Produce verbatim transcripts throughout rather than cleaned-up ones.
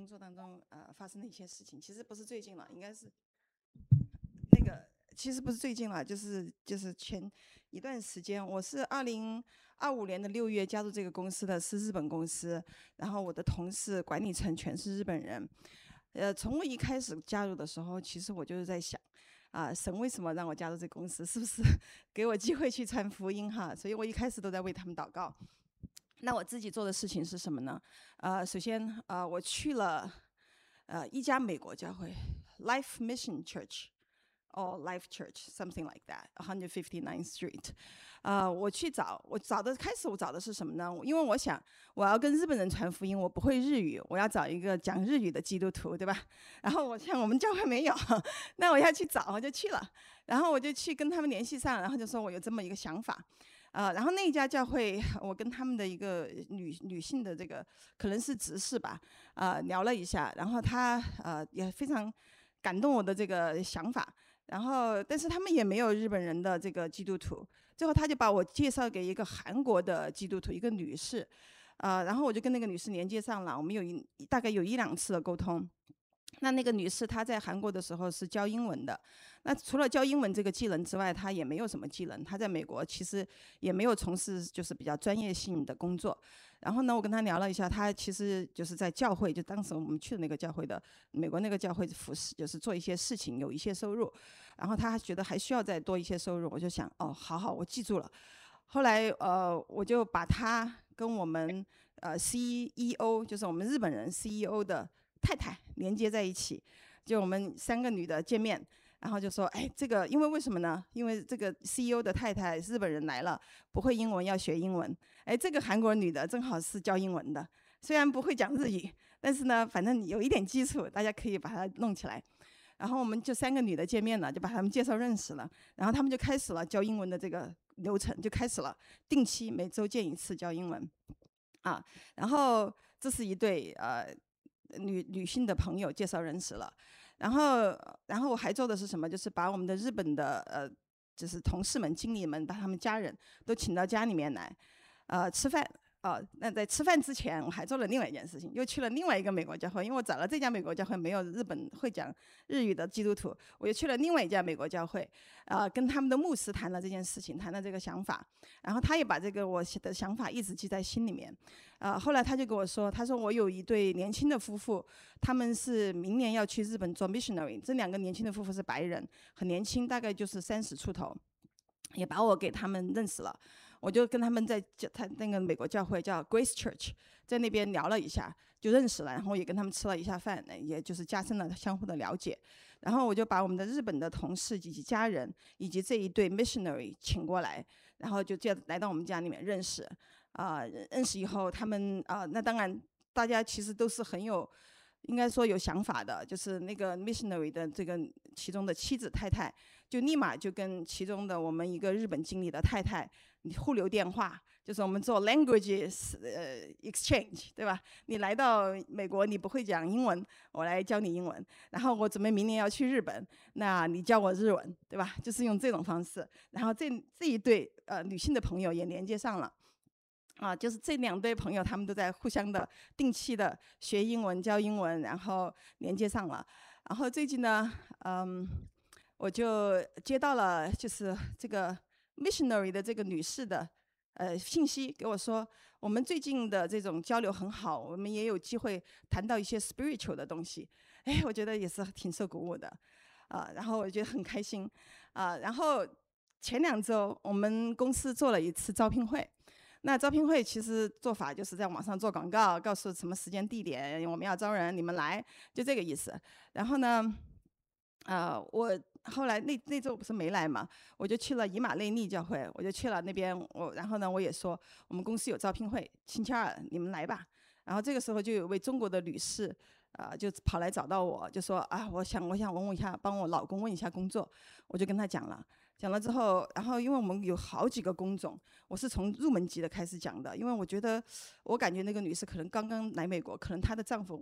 工作当中呃发生的一些事情，其实不是最近了，应该是那个其实不是最近了，就是就是前一段时间，我是二零二五年的六月加入这个公司的，是日本公司，然后我的同事管理层全是日本人。呃，从我一开始加入的时候，其实我就是在想，啊、神为什么让我加入这个公司？是不是给我机会去传福音哈？所以我一开始都在为他们祷告。那我自己做的事情是什么呢？呃，首先，呃，我去了呃一家美国教会 ，Life Mission Church。or Life Church, something like that, one fifty-ninth Street。呃，我去找，我找的开始我找的是什么呢？因为我想我要跟日本人传福音，我不会日语，我要找一个讲日语的基督徒，对吧？然后我想我们教会没有，那我要去找，我就去了，然后我就去跟他们联系上，然后就说我有这么一个想法。呃，然后那一家教会，我跟他们的一个女女性的这个可能是执事吧，呃，聊了一下，然后她呃也非常感动我的这个想法。然后，但是他们也没有日本人的这个基督徒。最后，他就把我介绍给一个韩国的基督徒，一个女士，呃，然后我就跟那个女士连接上了，我们有一大概有一两次的沟通。那那个女士她在韩国的时候是教英文的，那除了教英文这个技能之外，她也没有什么技能。她在美国其实也没有从事就是比较专业性的工作。然后呢，我跟她聊了一下，她其实就是在教会，就当时我们去的那个教会的美国那个教会服侍，就是做一些事情，有一些收入。然后她觉得还需要再多一些收入，我就想，哦，好好，我记住了。后来呃，我就把她跟我们呃 C E O，就是我们日本人 C E O 的太太连接在一起，就我们三个女的见面，然后就说，哎，这个因为为什么呢？因为这个 C E O 的太太日本人来了，不会英文要学英文。哎，这个韩国女的正好是教英文的，虽然不会讲日语，但是呢，反正有一点基础，大家可以把它弄起来。然后我们就三个女的见面了，就把她们介绍认识了，然后她们就开始了教英文的这个流程，就开始了定期每周见一次教英文，啊，然后这是一对呃女女性的朋友介绍认识了，然后然后我还做的是什么？就是把我们的日本的呃就是同事们、经理们，把他们家人都请到家里面来，呃吃饭。哦，那在吃饭之前，我还做了另外一件事情，又去了另外一个美国教会，因为我找了这家美国教会没有日本会讲日语的基督徒，我又去了另外一家美国教会，呃，跟他们的牧师谈了这件事情，谈了这个想法，然后他也把这个我的想法一直记在心里面，呃，后来他就跟我说，他说我有一对年轻的夫妇，他们是明年要去日本做 missionary， 这两个年轻的夫妇是白人，很年轻，大概就是三十出头，也把我给他们认识了。我就跟他们在他那个美国教会叫 Grace Church， 在那边聊了一下，就认识了，然后也跟他们吃了一下饭，也就是加深了相互的了解。然后我就把我们的日本的同事以及家人以及这一对 missionary 请过来，然后就接来到我们家里面认识。啊、呃，认识以后，他们啊、呃，那当然大家其实都是很有。应该说有想法的，就是那个 missionary 的这个其中的妻子太太，就立马就跟其中的我们一个日本经理的太太互留电话，就是我们做 languages 呃 exchange， 对吧？你来到美国，你不会讲英文，我来教你英文。然后我准备明年要去日本，那你教我日文，对吧？就是用这种方式。然后这这一对呃女性的朋友也连接上了。啊，就是这两对朋友，他们都在互相的定期的学英文、教英文，然后连接上了。然后最近呢，嗯，我就接到了就是这个 missionary 的这个女士的呃信息，给我说我们最近的这种交流很好，我们也有机会谈到一些 spiritual 的东西。哎，我觉得也是挺受鼓舞的，啊，然后我觉得很开心，啊，然后前两周我们公司做了一次招聘会。那招聘会其实做法就是在网上做广告，告诉什么时间地点我们要招人，你们来，就这个意思。然后呢，呃，我后来那那周不是没来嘛，我就去了以马内利教会，我就去了那边，我然后呢我也说我们公司有招聘会，星期二你们来吧。然后这个时候就有位中国的女士，呃，就跑来找到我，就说啊，我想我想问问一下，帮我老公问一下工作，我就跟他讲了。讲了之后，然后因为我们有好几个工种，我是从入门级的开始讲的，因为我觉得，我感觉那个女士可能刚刚来美国，可能她的丈夫，我一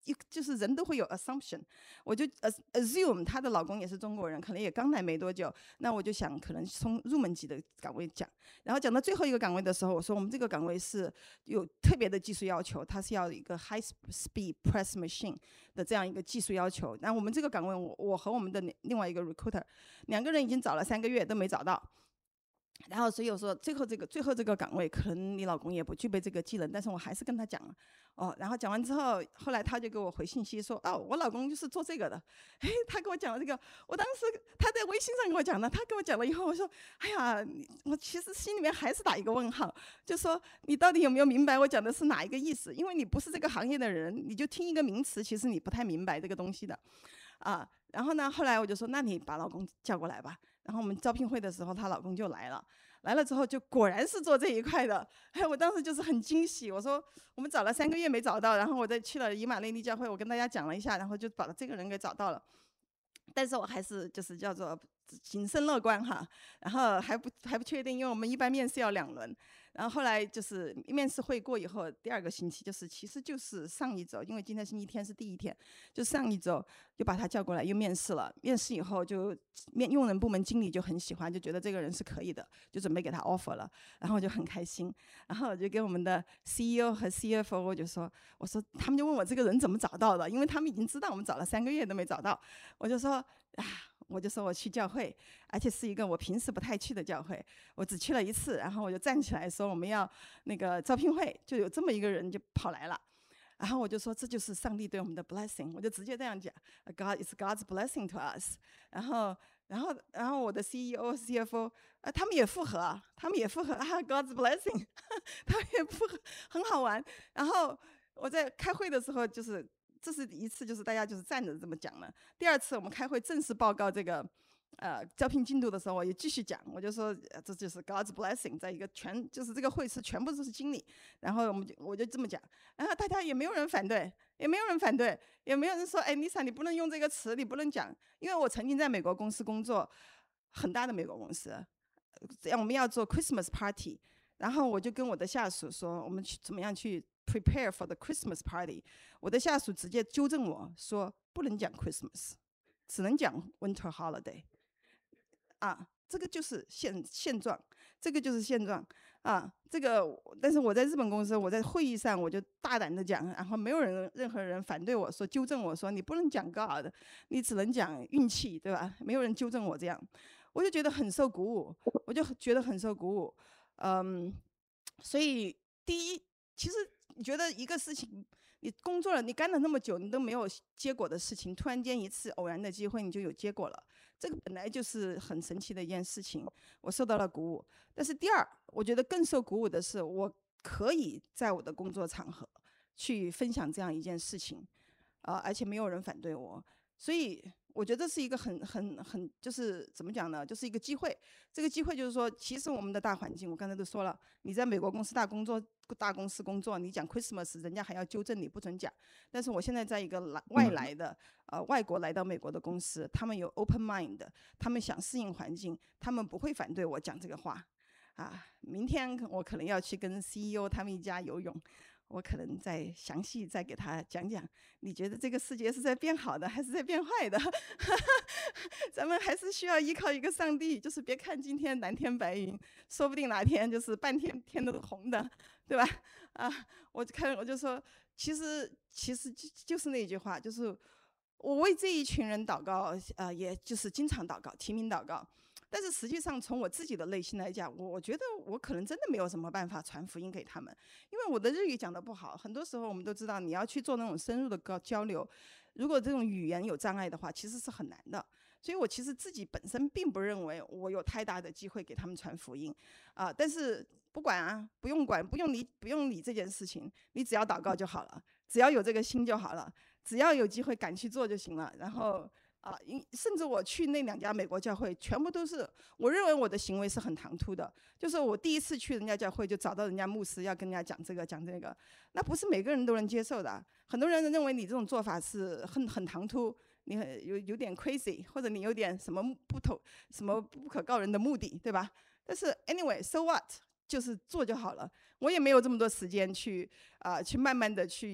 一就是人都会有 assumption，我就 assume 她的老公也是中国人，可能也刚来没多久，那我就想可能从入门级的岗位讲，然后讲到最后一个岗位的时候，我说我们这个岗位是有特别的技术要求，它是要一个 high speed press machine 的这样一个技术要求。那我们这个岗位，我我和我们的另外一个 recruiter 两个人已经找了三个月都没找到。然后所以我说最后这个最后这个岗位可能你老公也不具备这个技能，但是我还是跟他讲了哦。然后讲完之后，后来他就给我回信息说哦，我老公就是做这个的。哎，他跟我讲了这个，我当时他在微信上跟我讲的，他跟我讲了以后，我说哎呀，我其实心里面还是打一个问号，就说你到底有没有明白我讲的是哪一个意思？因为你不是这个行业的人，你就听一个名词，其实你不太明白这个东西的啊。然后呢，后来我就说那你把老公叫过来吧。然后我们招聘会的时候，她老公就来了，来了之后就果然是做这一块的。哎，我当时就是很惊喜，我说我们找了三个月没找到，然后我再去了以马内利教会，我跟大家讲了一下，然后就把这个人给找到了。但是我还是就是叫做谨慎乐观哈，然后还不还不确定，因为我们一般面试要两轮。然后后来就是面试会过以后，第二个星期就是其实就是上一周，因为今天星期天是第一天，就上一周就把他叫过来又面试了。面试以后就面用人部门经理就很喜欢，就觉得这个人是可以的，就准备给他 offer 了。然后我就很开心，然后我就跟我们的 C E O 和 C F O 我就说，我说他们就问我这个人怎么找到的，因为他们已经知道我们找了三个月都没找到。我就说啊，我就说我去教会，而且是一个我平时不太去的教会，我只去了一次，然后我就站起来说我们要那个招聘会，就有这么一个人就跑来了，然后我就说这就是上帝对我们的 blessing， 我就直接这样讲 ，God is God's blessing to us。然后，然后，然后我的 C E O、C F O， 啊，他们也附和，他们也附和啊 ，God's blessing， 他们也附和，很好玩。然后我在开会的时候就是。这是一次，就是大家就是站着这么讲了。第二次我们开会正式报告这个，呃，招聘进度的时候，我也继续讲，我就说这就是 God's blessing， 在一个全就是这个会是全部都是经理，然后我们就我就这么讲，然后大家也没有人反对，也没有人反对，也没有人说，哎 ，Lisa 你不能用这个词，你不能讲，因为我曾经在美国公司工作，很大的美国公司，这样我们要做 Christmas party， 然后我就跟我的下属说，我们去怎么样去。Prepare for the Christmas party， 我的下属直接纠正我说不能讲 Christmas， 只能讲 Winter holiday。啊，这个就是现现状，这个就是现状啊。这个，但是我在日本公司，我在会议上我就大胆的讲，然后没有人任何人反对我说纠正我说你不能讲 God， 你只能讲运气，对吧？没有人纠正我这样，我就觉得很受鼓舞，我就觉得很受鼓舞。嗯，所以第一，其实。你觉得一个事情，你工作了，你干了那么久，你都没有结果的事情，突然间一次偶然的机会，你就有结果了，这个本来就是很神奇的一件事情，我受到了鼓舞。但是第二，我觉得更受鼓舞的是，我可以在我的工作场合去分享这样一件事情，啊、呃，而且没有人反对我，所以我觉得这是一个很很很，就是怎么讲呢？就是一个机会。这个机会就是说，其实我们的大环境，我刚才都说了，你在美国公司大工作。大公司工作，你讲 Christmas， 人家还要纠正你，不准讲。但是我现在在一个来外来的，呃，外国来到美国的公司，他们有 open mind， 他们想适应环境，他们不会反对我讲这个话。啊，明天我可能要去跟 C E O 他们一家游泳，我可能再详细再给他讲讲，你觉得这个世界是在变好的还是在变坏的？咱们还是需要依靠一个上帝，就是别看今天蓝天白云，说不定哪天就是半天天都是红的。对吧？啊，我看我就说，其实其实就就是那句话，就是我为这一群人祷告，呃，也就是经常祷告，提名祷告。但是实际上，从我自己的内心来讲，我觉得我可能真的没有什么办法传福音给他们，因为我的日语讲得不好。很多时候我们都知道，你要去做那种深入的交交流，如果这种语言有障碍的话，其实是很难的。所以我其实自己本身并不认为我有太大的机会给他们传福音，啊、呃，但是。不管啊，不用管，不用理，不用理这件事情，你只要祷告就好了，只要有这个心就好了，只要有机会敢去做就行了。然后啊，甚至我去那两家美国教会，全部都是我认为我的行为是很唐突的，就是我第一次去人家教会就找到人家牧师要跟人家讲这个讲这个，那不是每个人都能接受的。很多人认为你这种做法是很很唐突，你有有点 crazy， 或者你有点什么不投什么不可告人的目的，对吧？但是 anyway，so what？就是做就好了，我也没有这么多时间去啊、呃，去慢慢的去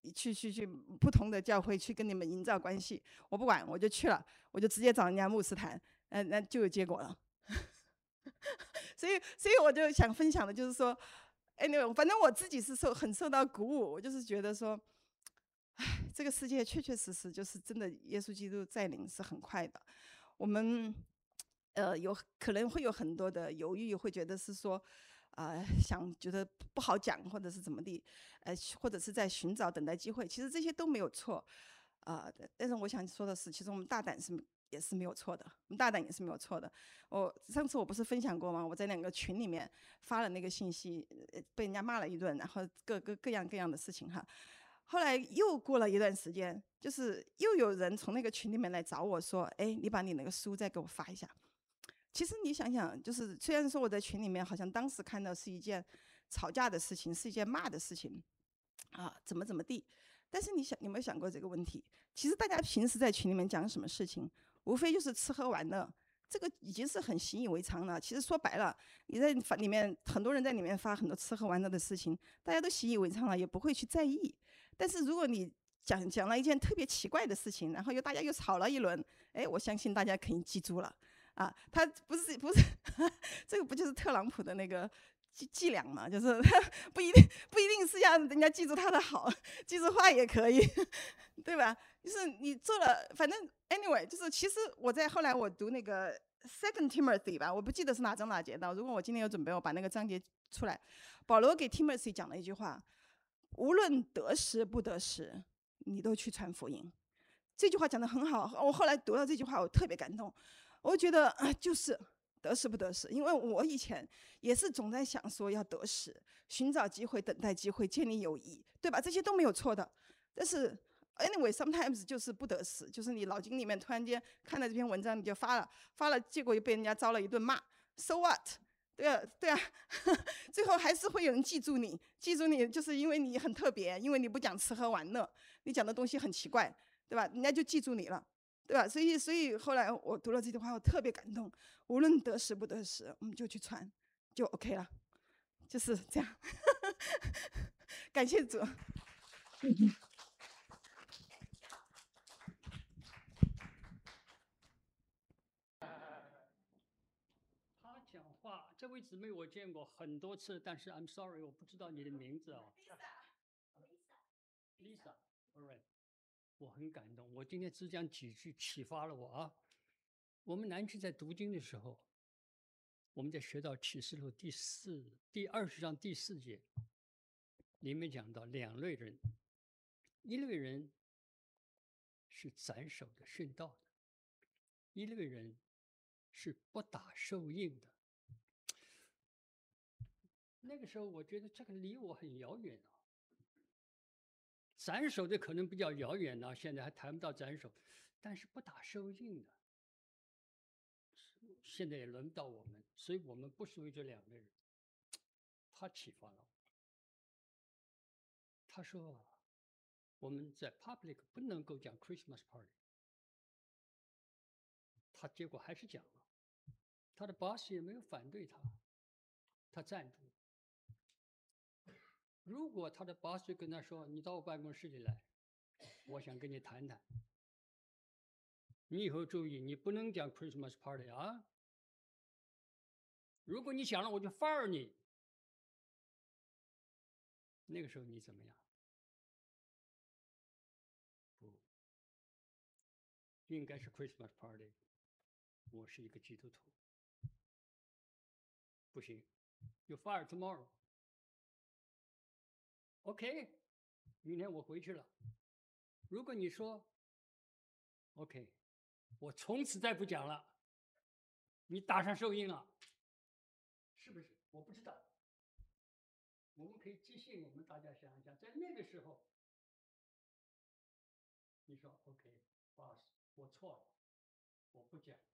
去去去不同的教会去跟你们营造关系，我不管，我就去了，我就直接找人家牧师谈，嗯、呃，那就有结果了。所以，所以我就想分享的就是说，哎，那反正我自己是受很受到鼓舞，我就是觉得说，哎，这个世界确确实实就是真的，耶稣基督在临是很快的。我们呃有可能会有很多的犹豫，会觉得是说，呃，想觉得不好讲，或者是怎么地，呃，或者是在寻找等待机会，其实这些都没有错，啊、呃，但是我想说的是，其实我们大胆是也是没有错的，我们大胆也是没有错的。我上次我不是分享过吗？我在两个群里面发了那个信息，呃被人家骂了一顿，然后各各各样各样的事情哈。后来又过了一段时间，就是又有人从那个群里面来找我说：“哎，你把你那个书再给我发一下。”其实你想想，就是虽然说我在群里面好像当时看到是一件吵架的事情，是一件骂的事情，啊，怎么怎么地，但是你想，你有没有想过这个问题？其实大家平时在群里面讲什么事情，无非就是吃喝玩乐，这个已经是很习以为常了。其实说白了，你在发里面，很多人在里面发很多吃喝玩乐的事情，大家都习以为常了，也不会去在意。但是如果你讲讲了一件特别奇怪的事情，然后又大家又吵了一轮，哎，我相信大家肯定记住了。啊，他不是不是，这个不就是特朗普的那个伎伎俩嘛？就是他不一定不一定是让人家记住他的好，记住坏也可以，对吧？就是你做了，反正 anyway，就是其实我在后来我读那个 Second Timothy 吧，我不记得是哪章哪节的。如果我今天有准备，我把那个章节出来。保罗给 Timothy 讲了一句话：无论得时不得时，你都去传福音。这句话讲得很好，我后来读到这句话，我特别感动。我觉得啊，就是得时不得时，因为我以前也是总在想说要得时，寻找机会，等待机会，建立友谊，对吧？这些都没有错的。但是 anyway，sometimes 就是不得时，就是你脑筋里面突然间看到这篇文章，你就发了，发了，结果又被人家招了一顿骂。So what？对啊，对啊，最后还是会有人记住你，记住你，就是因为你很特别，因为你不讲吃喝玩乐，你讲的东西很奇怪，对吧？人家就记住你了。对吧？所以，所以后来我读了这句话，我特别感动。无论得时不得时，我们就去传，就 OK 了，就是这样。感谢主。 他讲话，这位姊妹我见过很多次，但是 I'm sorry， 我不知道你的名字啊。Lisa，Lisa，All right， 我很感动。我今天只讲几句，启发了我啊。我们南区在读经的时候，我们在学到启示录第四第二十章第四节，里面讲到两类人，一类人是斩首的殉道的，一类人是不打受印的。那个时候我觉得这个离我很遥远啊。斩首的可能比较遥远呢、啊，现在还谈不到斩首，但是不打受印的，现在也轮不到我们，所以我们不属于这两个人。他启发了我，他说我们在 public 不能够讲 Christmas party， 他结果还是讲了，他的 boss 也没有反对他，他赞同。如果他的 boss 跟他说：“你到我办公室里来，我想跟你谈谈。你以后注意，你不能讲 Christmas party 啊！如果你讲了，我就 fire 你。”那个时候你怎么样？不，应该是 Christmas party。我是一个基督徒，不行，you fire tomorrow。OK， 明天我回去了。如果你说 OK， 我从此再不讲了，你打上受印了，是不是？我不知道。我们可以即兴，我们大家想一想，在那个时候，你说 OK，boss， 我错了，我不讲，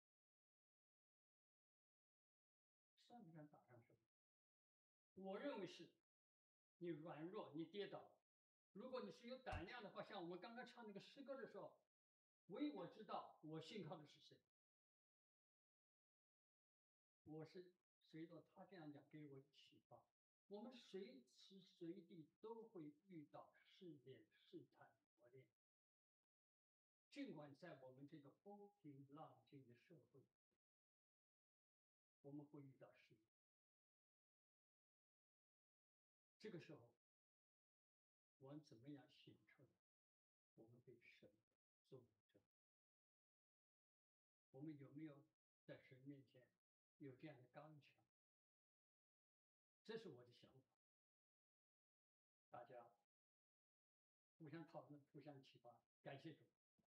算不算打上手？我认为是，你软弱，你跌倒。如果你是有胆量的话，像我们刚刚唱那个诗歌的时候，唯我知道我信靠的是谁。我是随着他这样讲给我启发，我们随时随地都会遇到试炼、试探、磨练。尽管在我们这个风平浪静的社会，我们会遇到试炼。这个时候，我们怎么样显出来我们对神做见证？我们有没有在神面前有这样的刚强？这是我的想法。大家互相讨论，互相启发。感谢主。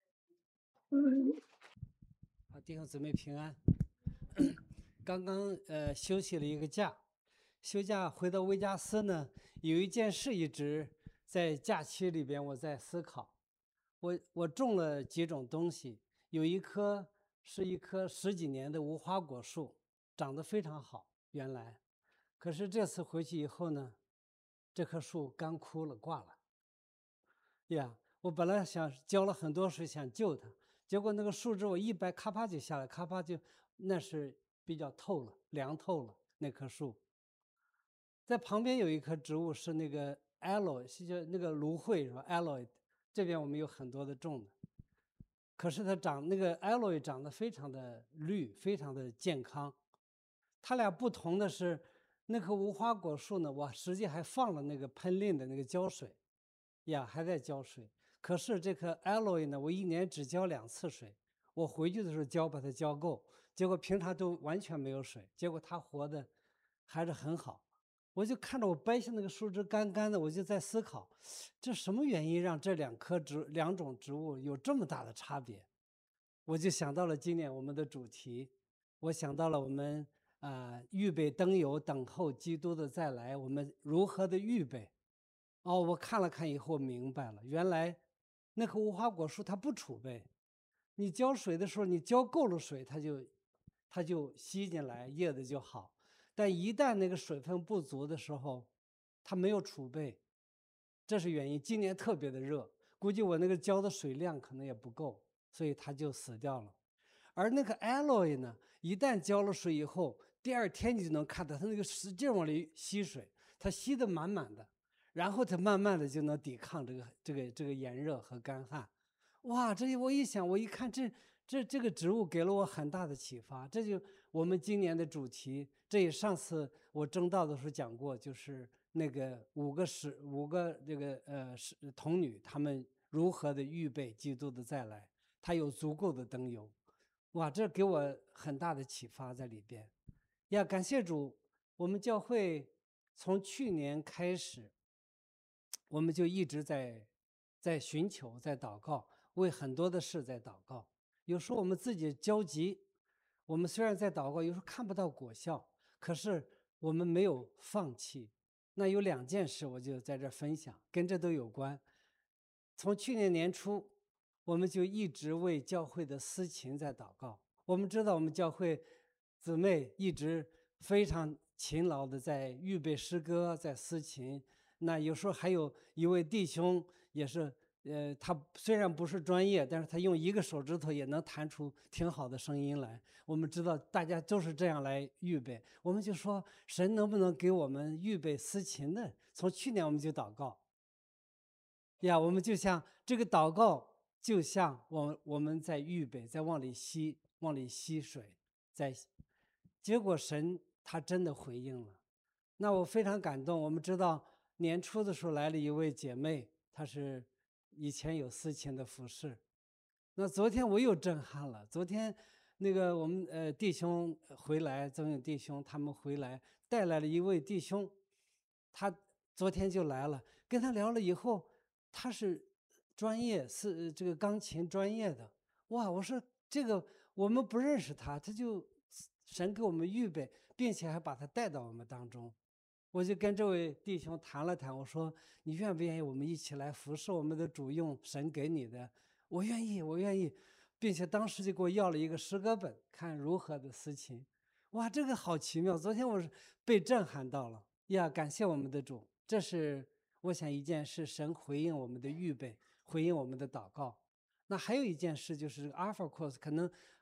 好，弟兄姊妹平安。刚刚呃休息了一个假，休假回到维加斯呢，有一件事一直在假期里边我在思考。我我种了几种东西，有一棵是一棵十几年的无花果树，长得非常好，原来，可是这次回去以后呢，这棵树干枯了，挂了。呀，我本来想浇了很多水想救它，结果那个树枝我一掰，咔啪就下来，咔啪就那是比较透了，凉透了那棵树。在旁边有一棵植物是那个 aloe， 是叫那个芦荟是吧 ？aloe， 这边我们有很多的种的，可是它长那个 aloe 长得非常的绿，非常的健康。它俩不同的是，那棵无花果树呢，我实际还放了那个喷淋的那个浇水。呀，还在浇水。可是这棵 aloe 呢，我一年只浇两次水。我回去的时候浇，把它浇够，结果平常都完全没有水，结果它活的还是很好。我就看着我掰下那个树枝干干的，我就在思考，这什么原因让这两棵植两种植物有这么大的差别？我就想到了今年我们的主题，我想到了我们啊、呃、预备灯油，等候基督的再来，我们如何的预备？哦，我看了看以后明白了，原来那棵无花果树它不储备，你浇水的时候，你浇够了水，它就它就吸进来，叶子就好。但一旦那个水分不足的时候，它没有储备，这是原因。今年特别的热，估计我那个浇的水量可能也不够，所以它就死掉了。而那个 aloe 呢，一旦浇了水以后，第二天你就能看到它那个使劲往里吸水，它吸得满满的。然后它慢慢的就能抵抗这个这个这个炎热和干旱。哇，这我一想，我一看这这这个植物给了我很大的启发。这就我们今年的主题，这也上次我征道的时候讲过，就是那个五个使五个这个呃使童女，她们如何的预备基督的再来，她有足够的灯油。哇，这给我很大的启发在里边。呀，感谢主，我们教会从去年开始。我们就一直在在寻求，在祷告，为很多的事在祷告。有时候我们自己焦急，我们虽然在祷告，有时候看不到果效，可是我们没有放弃。那有两件事，我就在这分享，跟这都有关。从去年年初，我们就一直为教会的司琴在祷告。我们知道，我们教会姊妹一直非常勤劳的在预备诗歌，在司琴。那有时候还有一位弟兄也是，呃，他虽然不是专业，但是他用一个手指头也能弹出挺好的声音来。我们知道大家都是这样来预备，我们就说神能不能给我们预备司琴呢？从去年我们就祷告，呀，我们就像这个祷告，就像我我们在预备，在往里吸，往里吸水，在，结果神他真的回应了，那我非常感动。我们知道。年初的时候来了一位姐妹，她是以前有司琴的服饰。那昨天我又震撼了。昨天那个我们呃弟兄回来，曾勇弟兄他们回来带来了一位弟兄，他昨天就来了，跟他聊了以后，他是专业是这个钢琴专业的。哇，我说这个我们不认识他，他就神给我们预备，并且还把他带到我们当中。我就跟这位弟兄谈了谈，我说你愿不愿意我们一起来服侍我们的主，用神给你的？我愿意，我愿意，并且当时就给我要了一个诗歌本，看如何的司琴。哇，这个好奇妙！昨天我是被震撼到了呀！感谢我们的主，这是我想一件事，神回应我们的预备，回应我们的祷告。那还有一件事就是 Alpha Course， 可能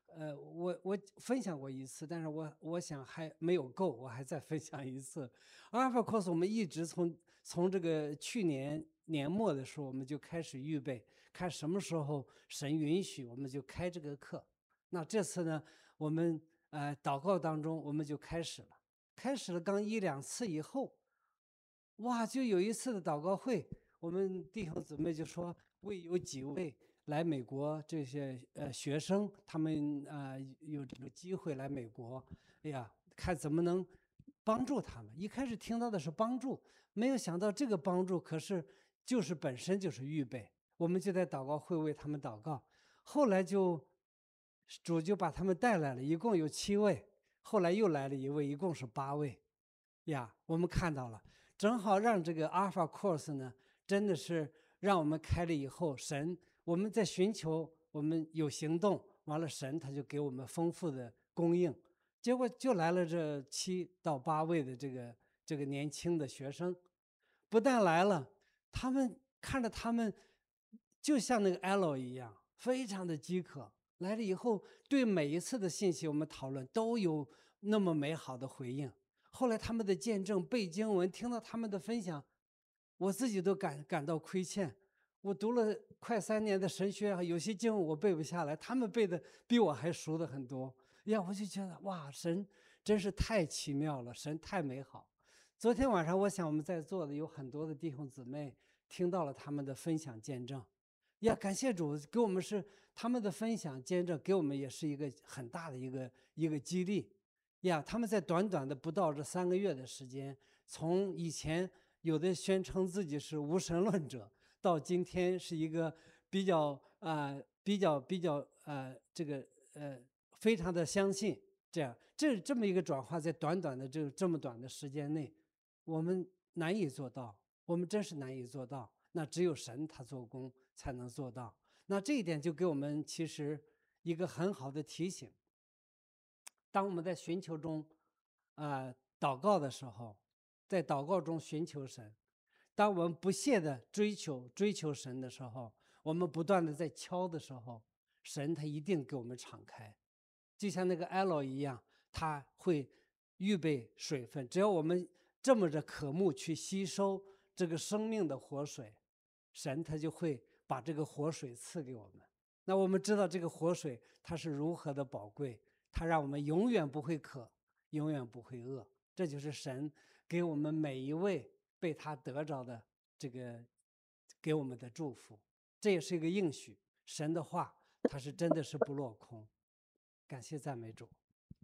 呃，我我分享过一次，但是我我想还没有够，我还再分享一次。Alpha Course 我们一直从从这个去年年末的时候，我们就开始预备，看什么时候神允许，我们就开这个课。那这次呢，我们呃祷告当中，我们就开始了，开始了刚一两次以后，哇，就有一次的祷告会，我们弟兄姊妹就说，为有几位来美国这些呃学生，他们呃有这个机会来美国，哎呀，看怎么能帮助他们。一开始听到的是帮助，没有想到这个帮助可是就是本身就是预备。我们就在祷告会为他们祷告，后来就主就把他们带来了，一共有七位，后来又来了一位，一共是八位。呀，我们看到了，正好让这个 Alpha Course 呢，真的是让我们开了以后，神我们在寻求，我们有行动，完了神他就给我们丰富的供应，结果就来了这七到八位的这个这个年轻的学生，不但来了，他们看着他们就像那个 Elo 一样，非常的饥渴。来了以后，对每一次的信息我们讨论都有那么美好的回应。后来他们的见证、背经文，听到他们的分享，我自己都感感到亏欠。我读了快三年的神学，有些经文我背不下来，他们背的比我还熟的很多。呀，我就觉得哇，神真是太奇妙了，神太美好。昨天晚上，我想我们在座的有很多的弟兄姊妹听到了他们的分享见证。呀，感谢主给我们是他们的分享见证，给我们也是一个很大的一个一个激励。呀，他们在短短的不到这三个月的时间，从以前有的宣称自己是无神论者，到今天是一个比较啊、呃、比较比较呃这个呃非常的相信，这样这这么一个转化，在短短的这这么短的时间内，我们难以做到，我们真是难以做到。那只有神他做工才能做到。那这一点就给我们其实一个很好的提醒。当我们在寻求中，啊、呃，祷告的时候，在祷告中寻求神；当我们不懈的追求追求神的时候，我们不断的在敲的时候，神他一定给我们敞开，就像那个 Elo 一样，他会预备水分。只要我们这么着渴慕去吸收这个生命的活水，神他就会把这个活水赐给我们。那我们知道这个活水它是如何的宝贵，它让我们永远不会渴，永远不会饿。这就是神给我们每一位被他得着的这个给我们的祝福，这也是一个应许。神的话，它是真的是不落空。感谢赞美主。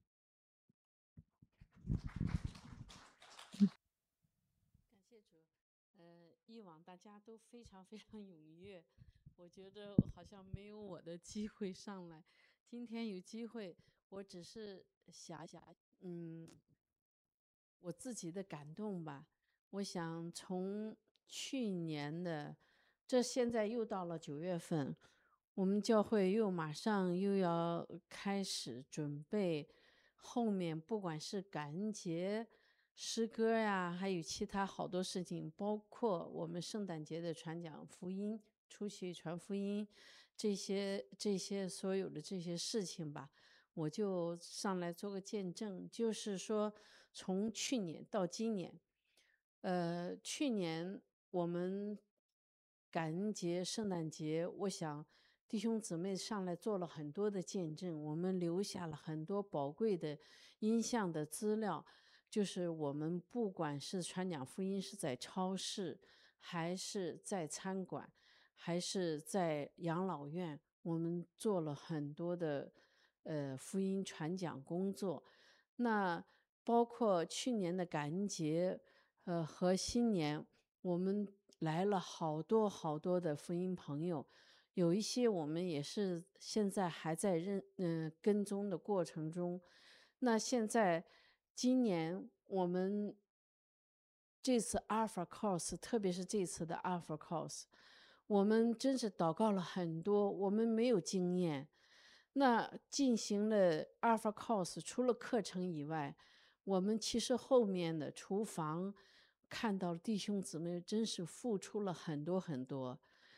感谢主。呃，以往大家都非常非常踊跃，我觉得好像没有我的机会上来。今天有机会，我只是想想，嗯，我自己的感动吧。我想从去年的，这现在又到了九月份，我们教会又马上又要开始准备后面，不管是感恩节诗歌呀，还有其他好多事情，包括我们圣诞节的传讲福音、出去传福音，这些这些所有的这些事情吧，我就上来做个见证。就是说，从去年到今年，呃，去年我们感恩节、圣诞节，我想弟兄姊妹上来做了很多的见证，我们留下了很多宝贵的音像的资料。就是我们不管是传讲福音是在超市，还是在餐馆，还是在养老院，我们做了很多的呃福音传讲工作。那包括去年的感恩节，呃和新年，我们来了好多好多的福音朋友，有一些我们也是现在还在认嗯、呃、跟踪的过程中。那现在今年我们这次 Alpha Course， 特别是这次的 Alpha Course， 我们真是祷告了很多，我们没有经验。那进行了 Alpha Course， 除了课程以外，我们其实后面的厨房看到弟兄姊妹真是付出了很多很多。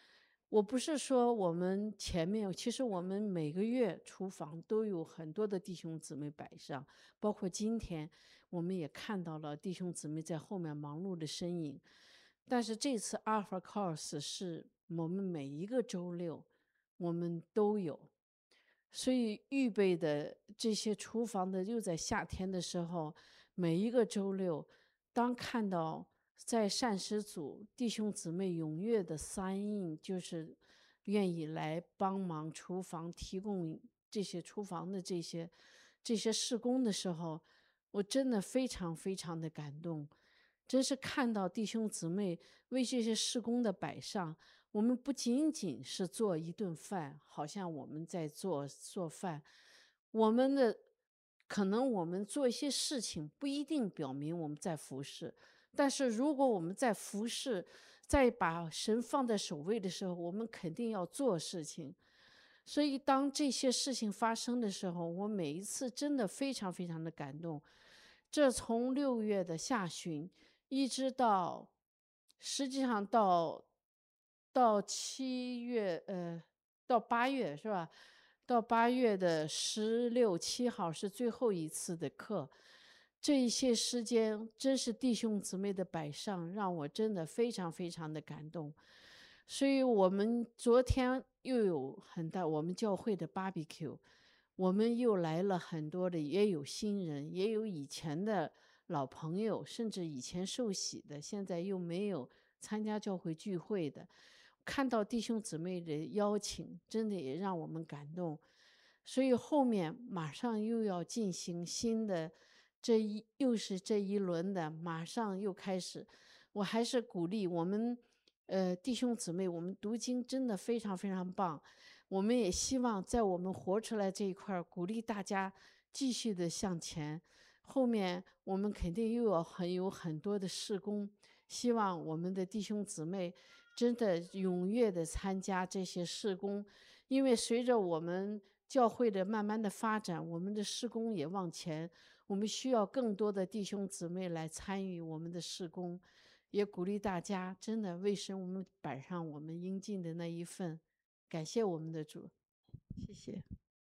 我不是说我们前面，其实我们每个月厨房都有很多的弟兄姊妹摆上，包括今天我们也看到了弟兄姊妹在后面忙碌的身影。但是这次 Alpha Course 是我们每一个周六我们都有，所以预备的这些厨房的又在夏天的时候，每一个周六，当看到在膳食组弟兄姊妹踊跃的 sign in，就是愿意来帮忙厨房提供这些厨房的这些这些事工的时候，我真的非常非常的感动。真是看到弟兄姊妹为这些事工的摆上，我们不仅仅是做一顿饭，好像我们在做做饭，我们的可能我们做一些事情不一定表明我们在服侍，但是如果我们在服侍，在把神放在首位的时候，我们肯定要做事情。所以当这些事情发生的时候，我每一次真的非常非常的感动。这从六月的下旬一直到，实际上到到七月，呃，到八月是吧？到八月的十六七号是最后一次的课。这一些时间真是弟兄姊妹的摆上，让我真的非常非常的感动。所以我们昨天又有很大我们教会的 barbecue， 我们又来了很多的，也有新人，也有以前的老朋友，甚至以前受洗的，现在又没有参加教会聚会的，看到弟兄姊妹的邀请，真的也让我们感动。所以后面马上又要进行新的，这一又是这一轮的，马上又开始。我还是鼓励我们，呃，弟兄姊妹，我们读经真的非常非常棒。我们也希望在我们活出来这一块，鼓励大家继续的向前。后面我们肯定又要很有很多的事工，希望我们的弟兄姊妹真的踊跃的参加这些事工，因为随着我们教会的慢慢的发展，我们的事工也往前，我们需要更多的弟兄姊妹来参与我们的事工，也鼓励大家真的为神我们摆上我们应尽的那一份。感谢我们的主，谢谢。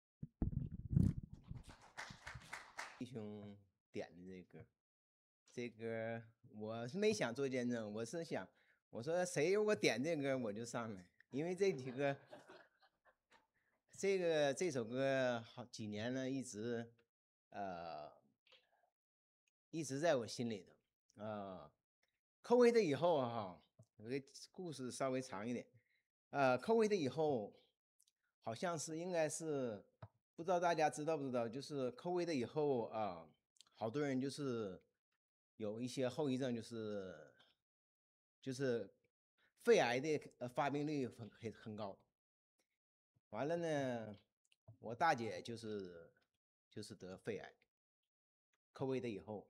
弟兄点的这歌，这歌我是没想做见证，我是想，我说谁如果点这歌我就上来，因为这几个，这个这首歌好几年了，一直，呃，一直在我心里头，啊、呃，扣回的以后哈，有个故事稍微长一点，呃，扣回的以后，好像是应该是。不知道大家知道不知道，就是 COVID 的以后啊，好多人就是有一些后遗症，就是就是肺癌的呃发病率很很很高。完了呢，我大姐就是就是得肺癌，COVID 的以后，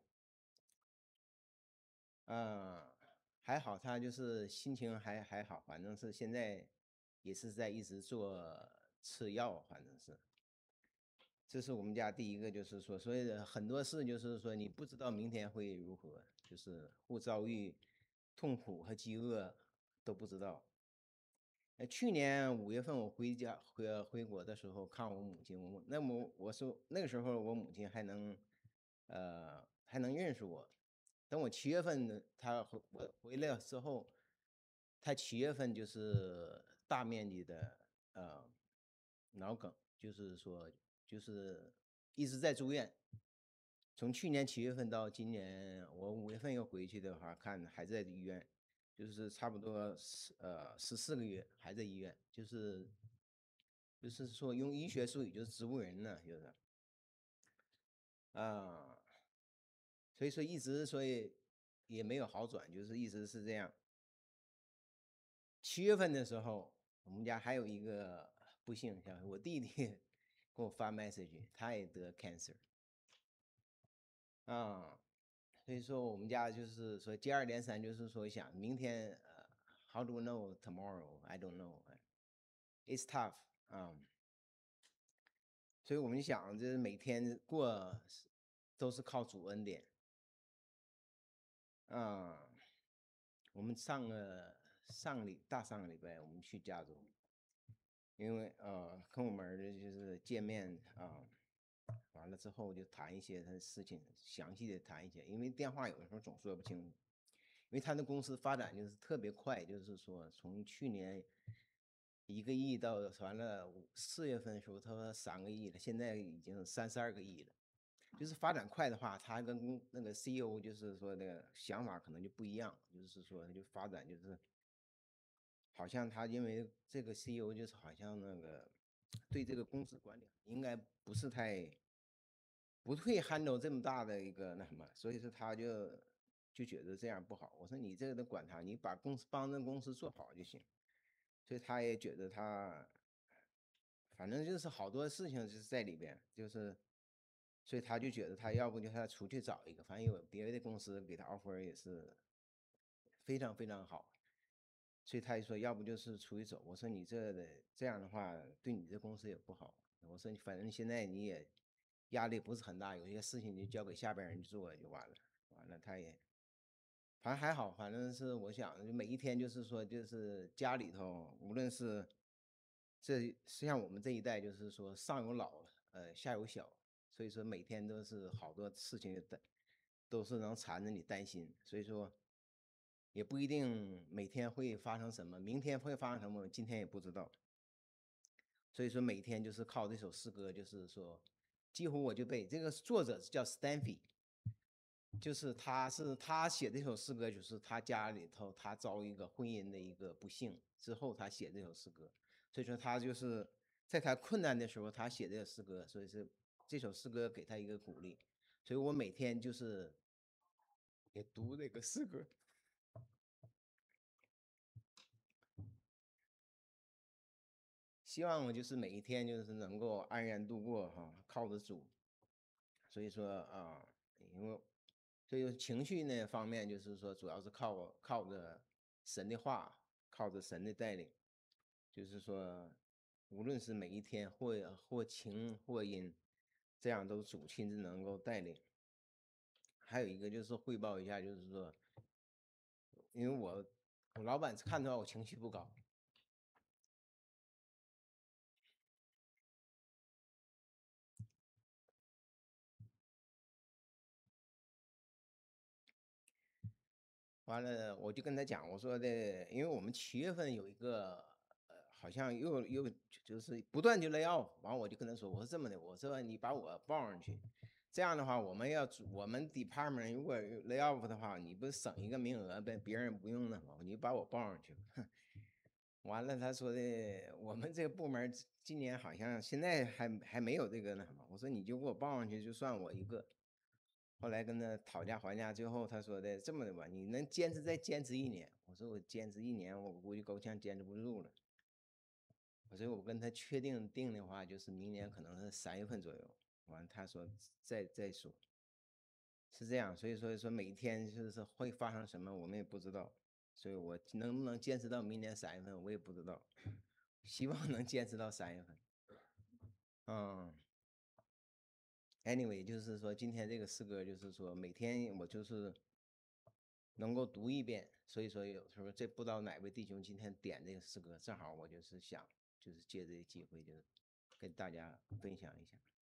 嗯，还好她就是心情还还好，反正是现在也是在一直做吃药，反正是。这是我们家第一个，就是说，所以很多事就是说，你不知道明天会如何，就是会遭遇痛苦和饥饿都不知道。呃，去年五月份我回家回回国的时候看我母亲，我那么我说那个时候我母亲还能，呃，还能认识我。等我七月份她回我回来之后，她七月份就是大面积的呃脑梗，就是说。就是一直在住院，从去年七月份到今年我五月份又回去的话，看还在医院，就是差不多十呃十四个月还在医院，就是就是说用医学术语就是植物人呢，就是啊，所以说一直所以也没有好转，就是一直是这样。七月份的时候，我们家还有一个不幸，像我弟弟。给我发 message， 他也得 cancer， 啊，所以说我们家就是说接二连三，就是说想明天，呃 ，how do you know tomorrow? I don't know. It's tough， 啊，所以我们就想，这每天过都是靠主恩典，啊，我们上了上个礼大上个礼拜我们去加州，因为呃跟我们儿子就是见面啊、完了之后就谈一些他的事情，详细的谈一些，因为电话有的时候总说不清楚，因为他的公司发展就是特别快，就是说从去年一个亿到完了五四月份的时候，他说三个亿了，现在已经三十二个亿了。就是发展快的话，他跟公那个 C E O 就是说那个想法可能就不一样，就是说他就发展就是，好像他因为这个 C E O 就是好像那个对这个公司管理应该不是太不会 handle 这么大的一个那什么，所以说他就就觉得这样不好。我说你这个得管他，你把公司帮着公司做好就行。所以他也觉得他，反正就是好多事情就是在里边，就是所以他就觉得他要不就他出去找一个，反正有别的公司给他 offer 也是非常非常好，所以他就说要不就是出去走。我说你这的这样的话对你这公司也不好。我说反正现在你也压力不是很大，有些事情就交给下边人做就完了。完了他也反正还好，反正是我想就每一天就是说就是家里头无论是这像我们这一代就是说上有老呃下有小，所以说每天都是好多事情的都是能缠着你担心，所以说也不一定每天会发生什么，明天会发生什么，今天也不知道。所以说每天就是靠这首诗歌，就是说几乎我就背。这个作者叫 Stanley， 就是他是他写这首诗歌，就是他家里头他遭一个婚姻的一个不幸之后，他写这首诗歌。所以说他就是在他困难的时候，他写这个诗歌，所以是这首诗歌给他一个鼓励。所以我每天就是也读这个诗歌。希望我就是每一天就是能够安然度过哈，靠着主。所以说啊，因为所以情绪那方面就是说，主要是靠靠着神的话，靠着神的带领。就是说，无论是每一天或或晴或阴，这样都主亲自能够带领。还有一个就是汇报一下，就是说，因为我我老板看到我情绪不高。完了，我就跟他讲，我说的，因为我们七月份有一个，呃，好像又又就是不断就 lay off，完我就跟他说，我说这么的，我说你把我报上去，这样的话，我们要我们 department 如果 lay off 的话，你不是省一个名额呗，别人不用那吗？你把我报上去。完了，他说的，我们这个部门今年好像现在还还没有这个那什么，我说你就给我报上去，就算我一个。后来跟他讨价还价，最后他说的这么的吧，你能坚持再坚持一年？我说我坚持一年，我估计够呛坚持不住了。所以我跟他确定定的话，就是明年可能是三月份左右。完，他说再再说，是这样。所以说说每一天就是会发生什么，我们也不知道。所以我能不能坚持到明年三月份，我也不知道。希望能坚持到三月份。嗯。Anyway， 就是说今天这个诗歌，就是说每天我就是能够读一遍，所以说有时候这不知道哪位弟兄今天点这个诗歌，正好我就是想，就是借这个机会，就是跟大家分享一下。